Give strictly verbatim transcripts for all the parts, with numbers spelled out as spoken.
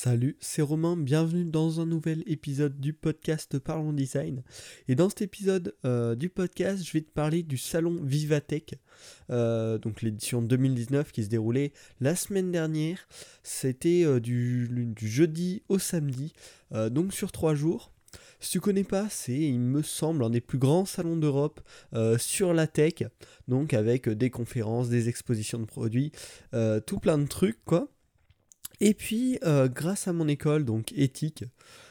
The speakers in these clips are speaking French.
Salut, c'est Romain, bienvenue dans un nouvel épisode du podcast Parlons Design. Et dans cet épisode euh, du podcast, je vais te parler du salon Vivatech, euh, donc l'édition deux mille dix-neuf qui se déroulait la semaine dernière. C'était euh, du, du jeudi au samedi, euh, donc sur trois jours. Si tu connais pas, c'est, il me semble, un des plus grands salons d'Europe euh, sur la tech, donc avec des conférences, des expositions de produits, euh, tout plein de trucs quoi. Et puis, euh, grâce à mon école, donc éthique,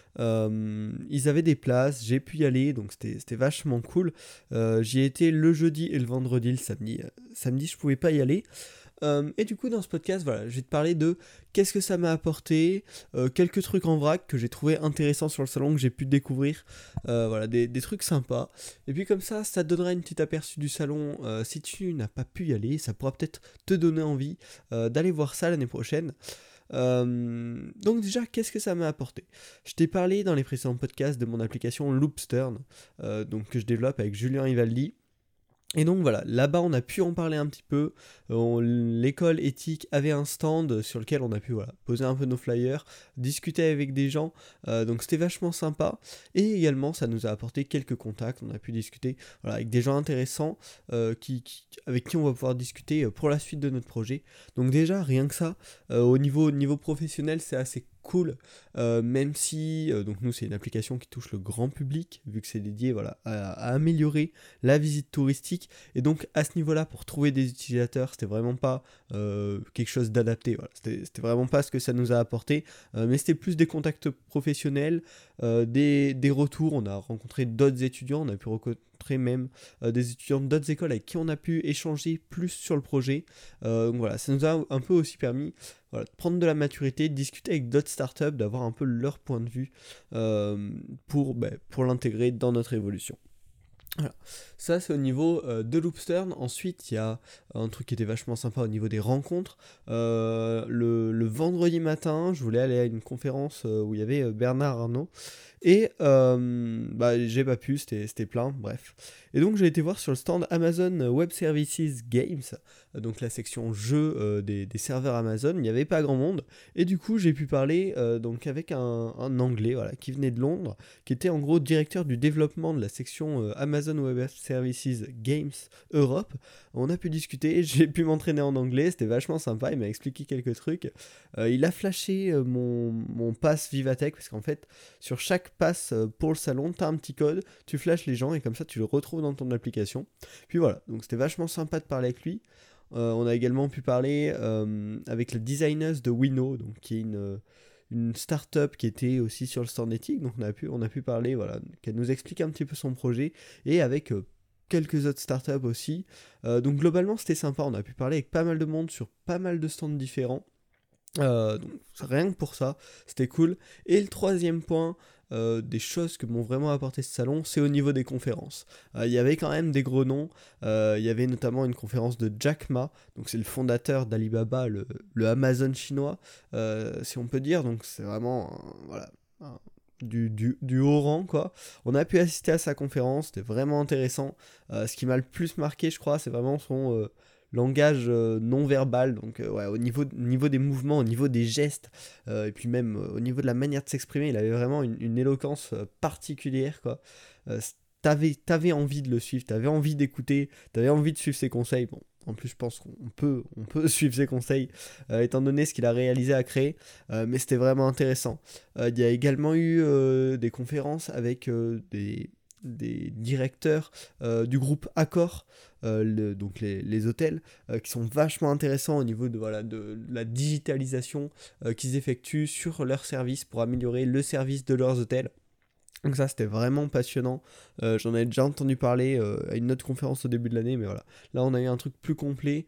euh, ils avaient des places, j'ai pu y aller, donc c'était, c'était vachement cool. Euh, j'y ai été le jeudi et le vendredi, le samedi. Euh, samedi, je pouvais pas y aller. Euh, et du coup, dans ce podcast, voilà, je vais te parler de qu'est-ce que ça m'a apporté, euh, quelques trucs en vrac que j'ai trouvé intéressants sur le salon, que j'ai pu découvrir, euh, voilà, des, des trucs sympas. Et puis comme ça, ça te donnera une petite aperçu du salon. Euh, si tu n'as pas pu y aller, ça pourra peut-être te donner envie euh, d'aller voir ça l'année prochaine. Euh, donc déjà, qu'est-ce que ça m'a apporté ? Je t'ai parlé dans les précédents podcasts de mon application Loopstern, euh, donc que je développe avec Julien Ivaldi. Et donc voilà, là-bas on a pu en parler un petit peu. Euh, on- l'école éthique avait un stand sur lequel on a pu voilà, poser un peu nos flyers, discuter avec des gens, euh, donc c'était vachement sympa. Et également ça nous a apporté quelques contacts, on a pu discuter voilà, avec des gens intéressants euh, qui, qui- avec qui on va pouvoir discuter euh, pour la suite de notre projet. Donc déjà rien que ça, euh, au niveau, niveau professionnel c'est assez cool, euh, même si euh, donc nous c'est une application qui touche le grand public, vu que c'est dédié voilà, à, à améliorer la visite touristique. Et donc à ce niveau-là, pour trouver des utilisateurs, c'était vraiment pas euh, quelque chose d'adapté. Voilà. C'était, c'était vraiment pas ce que ça nous a apporté, euh, mais c'était plus des contacts professionnels, euh, des, des retours. On a rencontré d'autres étudiants, on a pu rencontrer même euh, des étudiants d'autres écoles avec qui on a pu échanger plus sur le projet. Euh, donc voilà, ça nous a un peu aussi permis voilà, de prendre de la maturité, de discuter avec d'autres startups, d'avoir un peu leur point de vue euh, pour, bah, pour l'intégrer dans notre évolution. Voilà. Ça c'est au niveau euh, de Loopstern. Ensuite il y a un truc qui était vachement sympa au niveau des rencontres. Euh, le, le vendredi matin je voulais aller à une conférence euh, où il y avait euh, Bernard Arnault. Et euh, bah, j'ai pas pu, c'était, c'était plein, bref. Et donc j'ai été voir sur le stand Amazon Web Services Games, euh, donc la section jeux euh, des, des serveurs Amazon, il n'y avait pas grand monde. Et du coup j'ai pu parler euh, donc avec un, un anglais voilà, qui venait de Londres, qui était en gros directeur du développement de la section euh, Amazon Web Services Games Europe. On a pu discuter, j'ai pu m'entraîner en anglais, c'était vachement sympa, il m'a expliqué quelques trucs. Euh, il a flashé euh, mon, mon pass Vivatech, parce qu'en fait, sur chaque pass euh, pour le salon, t'as un petit code, tu flashes les gens, et comme ça tu le retrouves dans ton application. Puis voilà, donc c'était vachement sympa de parler avec lui. Euh, on a également pu parler euh, avec le designers de Wino, donc qui est une... une start-up qui était aussi sur le stand éthique, donc on a pu, on a pu parler, voilà, qu'elle nous explique un petit peu son projet, et avec euh, quelques autres startups aussi. Euh, donc globalement c'était sympa, on a pu parler avec pas mal de monde sur pas mal de stands différents. Euh, donc rien que pour ça, c'était cool. Et le troisième point, euh, des choses que m'ont vraiment apporté ce salon, c'est au niveau des conférences. Euh, Il y avait quand même des gros noms. Euh, Il y avait notamment une conférence de Jack Ma, donc c'est le fondateur d'Alibaba, le, le Amazon chinois, euh, si on peut dire. Donc c'est vraiment, euh, voilà. un- Du, du, du haut rang quoi. On a pu assister à sa conférence, c'était vraiment intéressant. Euh, ce qui m'a le plus marqué je crois c'est vraiment son, euh, langage euh, non verbal, donc euh, ouais, au niveau, niveau des mouvements, au niveau des gestes, euh, et puis même euh, au niveau de la manière de s'exprimer, il avait vraiment une, une éloquence euh, particulière, quoi. Euh, t'avais, t'avais envie de le suivre, t'avais envie d'écouter, t'avais envie de suivre ses conseils, bon. En plus, je pense qu'on peut, on peut suivre ses conseils, euh, étant donné ce qu'il a réalisé à créer, euh, mais c'était vraiment intéressant. Euh, il y a également eu euh, des conférences avec euh, des, des directeurs euh, du groupe Accor, euh, le- donc les, les hôtels, euh, qui sont vachement intéressants au niveau de, voilà, de la digitalisation euh, qu'ils effectuent sur leurs services pour améliorer le service de leurs hôtels. Donc ça c'était vraiment passionnant. Euh, j'en avais déjà entendu parler euh, à une autre conférence au début de l'année, mais voilà, là on a eu un truc plus complet.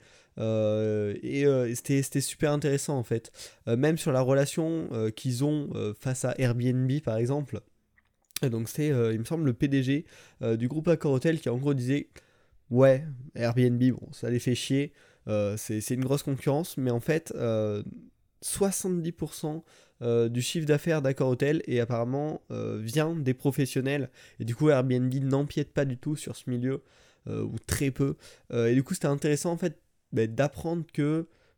Euh, et euh, c'était, c'était super intéressant en fait. Euh, même sur la relation euh, qu'ils ont euh, face à Airbnb par exemple. Et donc c'est, euh, il me semble, le P D G euh, du groupe Accor Hotel qui en gros disait ouais, Airbnb, bon, ça les fait chier, euh, c'est, c'est une grosse concurrence, mais en fait, euh, soixante-dix pour cent euh, du chiffre d'affaires d'Accor Hotel et apparemment euh, vient des professionnels, et du coup Airbnb n'empiète pas du tout sur ce milieu, euh, ou très peu, Euh, et du coup c'était intéressant en fait bah, d'apprendre que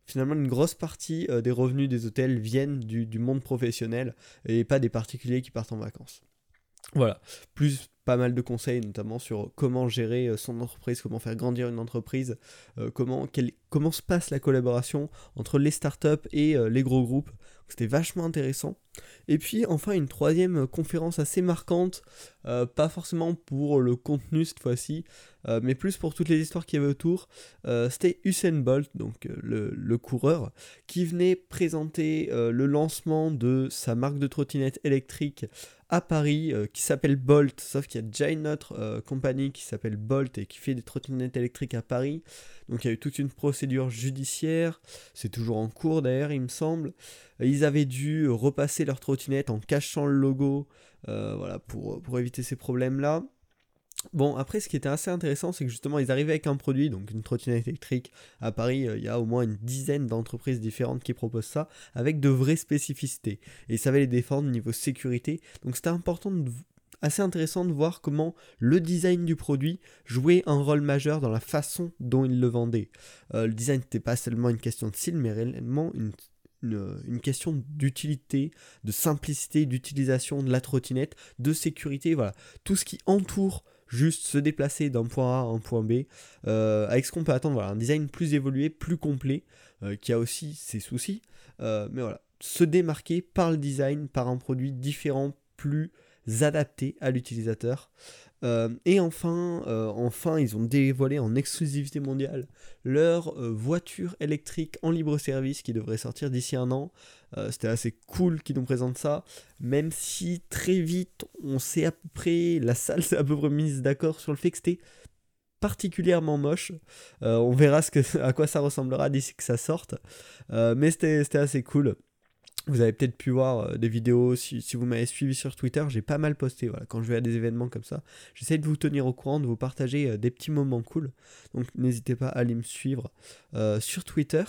finalement une grosse partie euh, des revenus des hôtels viennent du, du monde professionnel et pas des particuliers qui partent en vacances. Voilà, plus pas mal de conseils notamment sur comment gérer euh, son entreprise, comment faire grandir une entreprise, euh, comment, quel, comment se passe la collaboration entre les startups et euh, les gros groupes. C'était vachement intéressant. Et puis enfin une troisième conférence assez marquante, euh, pas forcément pour le contenu cette fois-ci, euh, mais plus pour toutes les histoires qu'il y avait autour. Euh, c'était Usain Bolt, donc euh, le, le coureur, qui venait présenter euh, le lancement de sa marque de trottinette électrique à Paris, euh, qui s'appelle Bolt, sauf qu'il y a déjà une autre euh, compagnie qui s'appelle Bolt et qui fait des trottinettes électriques à Paris. Donc il y a eu toute une procédure judiciaire, c'est toujours en cours d'ailleurs il me semble. Ils avaient dû repasser leur trottinette en cachant le logo, euh, voilà, pour, pour éviter ces problèmes-là. Bon, après, ce qui était assez intéressant, c'est que justement, ils arrivaient avec un produit, donc une trottinette électrique. À Paris, il euh, y a au moins une dizaine d'entreprises différentes qui proposent ça, avec de vraies spécificités. Et ils savaient les défendre niveau sécurité. Donc c'était important, de, assez intéressant de voir comment le design du produit jouait un rôle majeur dans la façon dont ils le vendaient. Euh, le design n'était pas seulement une question de style, mais réellement une... Une, une question d'utilité, de simplicité, d'utilisation de la trottinette, de sécurité, voilà. Tout ce qui entoure juste se déplacer d'un point A à un point B, euh, avec ce qu'on peut attendre, voilà, un design plus évolué, plus complet, euh, qui a aussi ses soucis, euh, mais voilà, se démarquer par le design, par un produit différent, plus adapté à l'utilisateur. Euh, et enfin, euh, enfin, ils ont dévoilé en exclusivité mondiale leur euh, voiture électrique en libre service qui devrait sortir d'ici un an. Euh, c'était assez cool qu'ils nous présentent ça, même si très vite on s'est à peu près, la salle s'est à peu près mise d'accord sur le fait que c'était particulièrement moche. Euh, on verra ce que, à quoi ça ressemblera d'ici que ça sorte, euh, mais c'était, c'était assez cool. Vous avez peut-être pu voir euh, des vidéos, si, si vous m'avez suivi sur Twitter, j'ai pas mal posté, voilà, quand je vais à des événements comme ça. J'essaie de vous tenir au courant, de vous partager euh, des petits moments cool. Donc n'hésitez pas à aller me suivre euh, sur Twitter.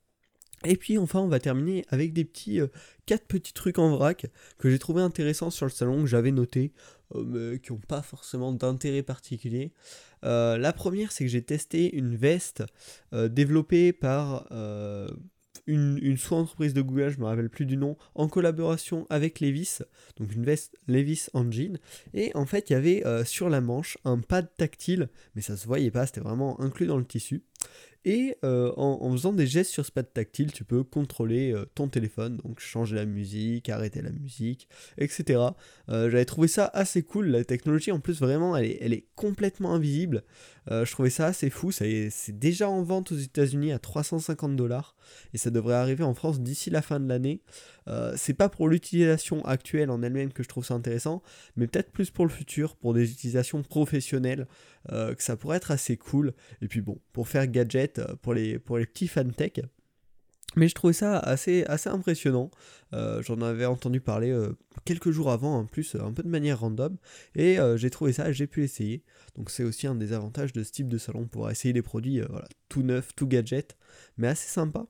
Et puis enfin on va terminer avec des petits euh, quatre petits trucs en vrac que j'ai trouvé intéressants sur le salon, que j'avais noté, euh, mais qui n'ont pas forcément d'intérêt particulier. Euh, la première, c'est que j'ai testé une veste euh, développée par... Euh, Une, une sous-entreprise de Google, je me rappelle plus du nom, en collaboration avec Levi's, donc une veste Levi's en jean, et en fait il y avait euh, sur la manche un pad tactile, mais ça se voyait pas, c'était vraiment inclus dans le tissu, et euh, en, en faisant des gestes sur ce pad tactile, tu peux contrôler euh, ton téléphone, donc changer la musique, arrêter la musique, et cetera. Euh, j'avais trouvé ça assez cool, la technologie en plus vraiment elle est, elle est complètement invisible, euh, je trouvais ça assez fou, ça est, c'est déjà en vente aux États-Unis à trois cent cinquante dollars, et ça devrait arriver en France d'ici la fin de l'année. Euh, c'est pas pour l'utilisation actuelle en elle-même que je trouve ça intéressant, mais peut-être plus pour le futur, pour des utilisations professionnelles, euh, que ça pourrait être assez cool. Et puis bon, pour faire gadget, euh, pour les, pour les petits fans tech. Mais je trouvais ça assez, assez impressionnant. Euh, j'en avais entendu parler euh, quelques jours avant, en plus, un peu de manière random. Et euh, j'ai trouvé ça, j'ai pu l'essayer. Donc c'est aussi un des avantages de ce type de salon, pour essayer des produits euh, voilà, tout neufs, tout gadget, mais assez sympa.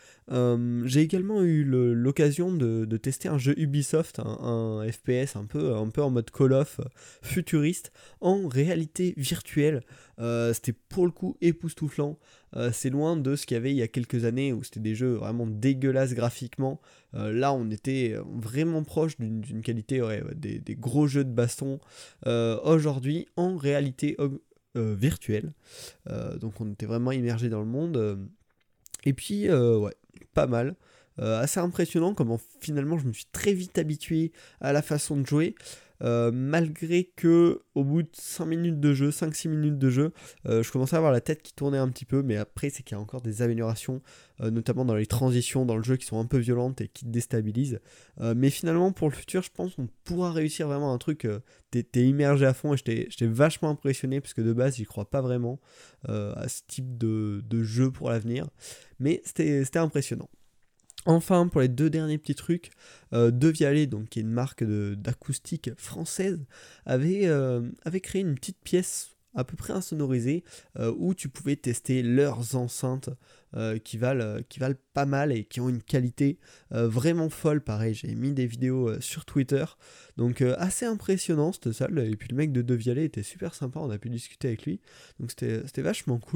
Euh, j'ai également eu le, l'occasion de, de tester un jeu Ubisoft, un, un F P S un peu, un peu en mode Call of euh, futuriste, en réalité virtuelle. Euh, c'était pour le coup époustouflant. Euh, c'est loin de ce qu'il y avait il y a quelques années où c'était des jeux vraiment dégueulasses graphiquement. Euh, là, on était vraiment proche d'une, d'une qualité, ouais, des, des gros jeux de baston. Euh, aujourd'hui, en réalité euh, virtuelle. Euh, donc on était vraiment immergé dans le monde. Euh, et puis, euh, ouais, pas mal. Euh, assez impressionnant comment finalement je me suis très vite habitué à la façon de jouer. Euh, malgré que au bout de cinq minutes de jeu, cinq six minutes de jeu, euh, je commençais à avoir la tête qui tournait un petit peu, mais après c'est qu'il y a encore des améliorations, euh, notamment dans les transitions dans le jeu qui sont un peu violentes et qui te déstabilisent. Euh, mais finalement pour le futur, je pense qu'on pourra réussir vraiment un truc, euh, t'es, t'es immergé à fond, et j'étais, j'étais vachement impressionné parce que de base j'y crois pas vraiment euh, à ce type de, de jeu pour l'avenir, mais c'était, c'était impressionnant. Enfin, pour les deux derniers petits trucs, euh, Devialet, donc qui est une marque de, d'acoustique française, avait, euh, avait créé une petite pièce à peu près insonorisée euh, où tu pouvais tester leurs enceintes euh, qui, valent, qui valent pas mal et qui ont une qualité euh, vraiment folle. Pareil, j'ai mis des vidéos euh, sur Twitter, donc euh, assez impressionnant cette salle. Et puis le mec de Devialet était super sympa, on a pu discuter avec lui, donc c'était, c'était vachement cool.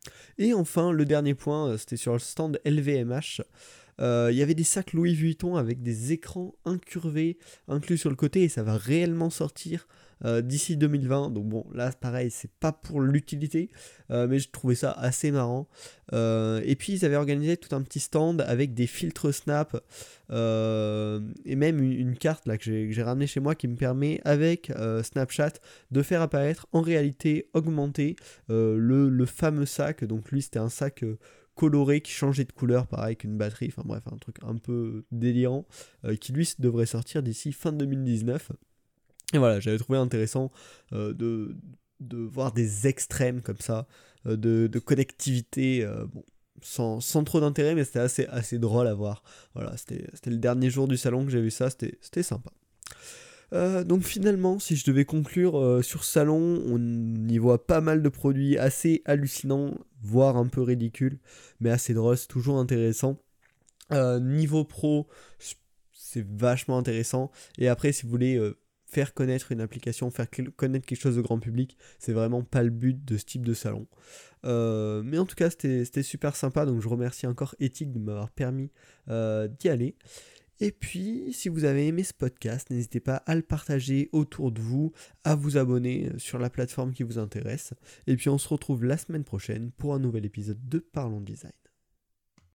Et enfin, le dernier point, euh, c'était sur le stand L V M H. Euh, Il y avait des sacs Louis Vuitton avec des écrans incurvés inclus sur le côté et ça va réellement sortir euh, d'ici deux mille vingt. Donc bon, là pareil, c'est pas pour l'utilité, euh, mais je trouvais ça assez marrant. Euh, et puis ils avaient organisé tout un petit stand avec des filtres Snap euh, et même une, une carte là que j'ai, que j'ai ramenée chez moi qui me permet avec euh, Snapchat de faire apparaître en réalité augmentée euh, le, le fameux sac. Donc lui c'était un sac euh, coloré qui changeait de couleur, pareil qu'une batterie, enfin bref, un truc un peu délirant, euh, qui lui devrait sortir d'ici fin deux mille dix-neuf. Et voilà, j'avais trouvé intéressant euh, de, de voir des extrêmes comme ça, euh, de, de connectivité, euh, bon, sans, sans trop d'intérêt, mais c'était assez, assez drôle à voir. Voilà, c'était, c'était le dernier jour du salon que j'ai vu ça, c'était, c'était sympa. Euh, donc finalement, si je devais conclure euh, sur Salon, on y voit pas mal de produits assez hallucinants, voire un peu ridicules, mais assez drôles, c'est toujours intéressant. Euh, niveau pro, c'est vachement intéressant. Et après, si vous voulez euh, faire connaître une application, faire connaître quelque chose au grand public, c'est vraiment pas le but de ce type de salon. Euh, mais en tout cas, c'était, c'était super sympa, donc je remercie encore Ethic de m'avoir permis euh, d'y aller. Et puis, si vous avez aimé ce podcast, n'hésitez pas à le partager autour de vous, à vous abonner sur la plateforme qui vous intéresse. Et puis, on se retrouve la semaine prochaine pour un nouvel épisode de Parlons Design.